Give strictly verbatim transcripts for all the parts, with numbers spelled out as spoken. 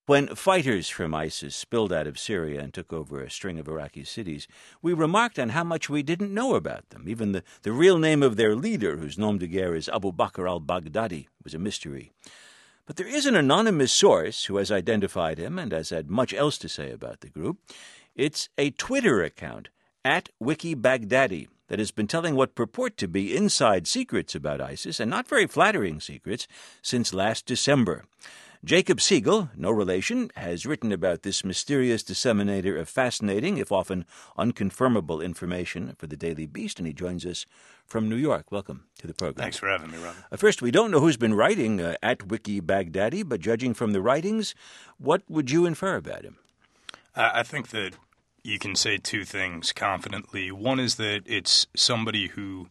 When fighters from ISIS spilled out of Syria and took over a string of Iraqi cities, we remarked on how much we didn't know about them. Even the, the real name of their leader, whose nom de guerre is Abu Bakr al-Baghdadi, was a mystery. But there is an anonymous source who has identified him and has had much else to say about the group. It's a Twitter account, at WikiBaghdadi, that has been telling what purport to be inside secrets about ISIS, and not very flattering secrets, since last December. Jacob Siegel, no relation, has written about this mysterious disseminator of fascinating, if often unconfirmable, information for the Daily Beast, and he joins us from New York. Welcome to the program. Thanks for having me, Robin. Uh, first, we don't know who's been writing uh, at WikiBaghdadi, but judging from the writings, what would you infer about him? Uh, I think that you can say two things confidently. One is that it's somebody who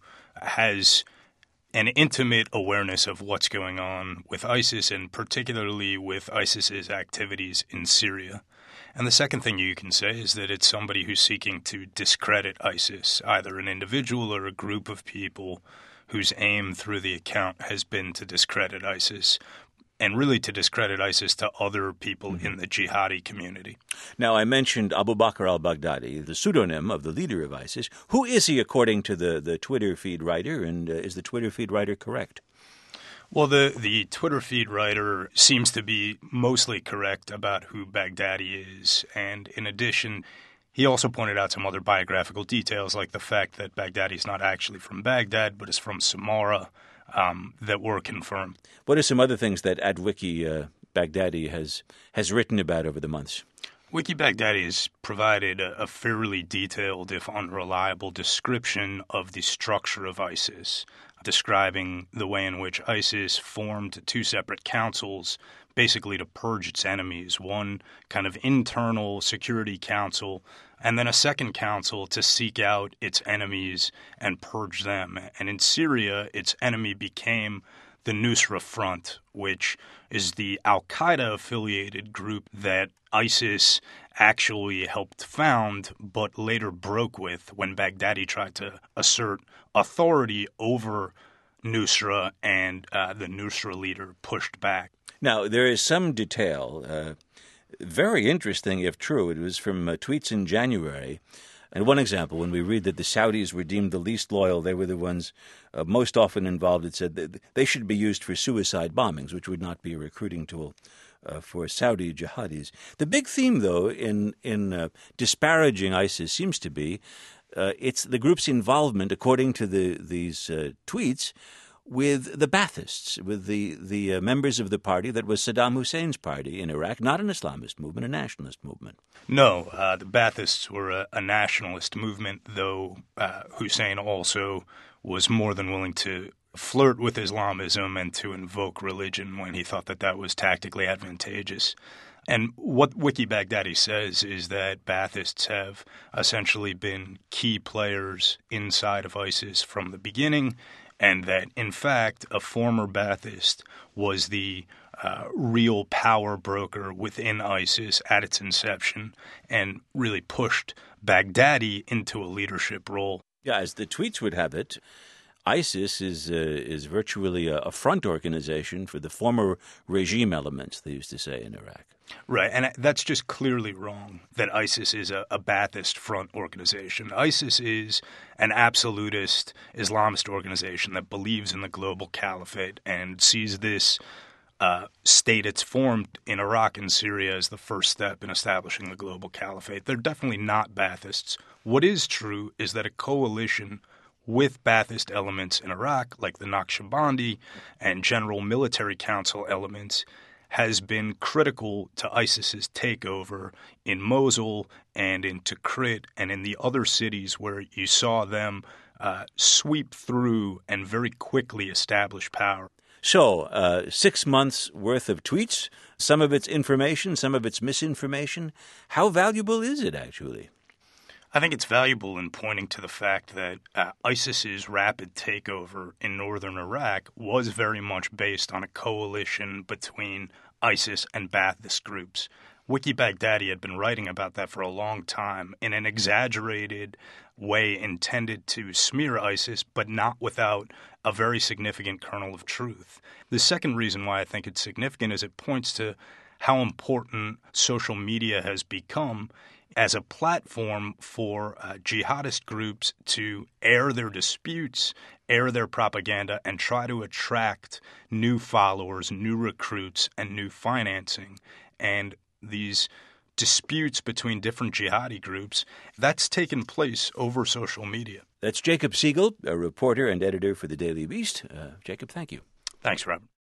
has an intimate awareness of what's going on with ISIS, and particularly with ISIS's activities in Syria. And the second thing you can say is that it's somebody who's seeking to discredit ISIS, either an individual or a group of people whose aim through the account has been to discredit ISIS, and really to discredit ISIS to other people mm-hmm. in the jihadi community. Now, I mentioned Abu Bakr al-Baghdadi, the pseudonym of the leader of ISIS. Who is he, according to the, the Twitter feed writer, and uh, is the Twitter feed writer correct? Well, the, the Twitter feed writer seems to be mostly correct about who Baghdadi is, and in addition, he also pointed out some other biographical details, like the fact that Baghdadi is not actually from Baghdad, but is from Samarra, Um, that were confirmed. What are some other things that at Wiki uh, Baghdadi has has written about over the months? Wiki Baghdadi has provided a, a fairly detailed, if unreliable, description of the structure of ISIS, describing the way in which ISIS formed two separate councils, basically to purge its enemies. One kind of internal security council, and then a second council to seek out its enemies and purge them. And in Syria, its enemy became the Nusra Front, which is the al-Qaeda-affiliated group that ISIS actually helped found, but later broke with when Baghdadi tried to assert authority over Nusra, and uh, the Nusra leader pushed back. Now, there is some detail, uh, very interesting if true. It was from uh, tweets in January. And one example, when we read that the Saudis were deemed the least loyal, they were the ones uh, most often involved. It said that they should be used for suicide bombings, which would not be a recruiting tool uh, for Saudi jihadis. The big theme, though, in, in uh, disparaging ISIS seems to be uh, it's the group's involvement, according to the, these uh, tweets, with the Baathists, with the, the uh, members of the party that was Saddam Hussein's party in Iraq, not an Islamist movement, a nationalist movement. No, uh, the Baathists were a, a nationalist movement, though uh, Hussein also was more than willing to flirt with Islamism and to invoke religion when he thought that that was tactically advantageous. And what Wiki Baghdadi says is that Baathists have essentially been key players inside of ISIS from the beginning, and that, in fact, a former Baathist was the uh, real power broker within ISIS at its inception and really pushed Baghdadi into a leadership role. Yeah, as the tweets would have it, ISIS is uh, is virtually a, a front organization for the former regime elements, they used to say, in Iraq. Right, and that's just clearly wrong, that ISIS is a, a Baathist front organization. ISIS is an absolutist Islamist organization that believes in the global caliphate and sees this uh, state it's formed in Iraq and Syria as the first step in establishing the global caliphate. They're definitely not Baathists. What is true is that a coalition with Baathist elements in Iraq, like the Naqshbandi and General Military Council elements, has been critical to ISIS's takeover in Mosul and in Tikrit and in the other cities where you saw them uh, sweep through and very quickly establish power. So, uh, six months' worth of tweets, some of it's information, some of it's misinformation. How valuable is it, actually? I think it's valuable in pointing to the fact that uh, ISIS's rapid takeover in northern Iraq was very much based on a coalition between ISIS and Baathist groups. Wiki Baghdadi had been writing about that for a long time in an exaggerated way intended to smear ISIS, but not without a very significant kernel of truth. The second reason why I think it's significant is it points to how important social media has become as a platform for uh, jihadist groups to air their disputes, air their propaganda, and try to attract new followers, new recruits, and new financing. And these disputes between different jihadi groups, that's taken place over social media. That's Jacob Siegel, a reporter and editor for the Daily Beast. Uh, Jacob, thank you. Thanks, Robert.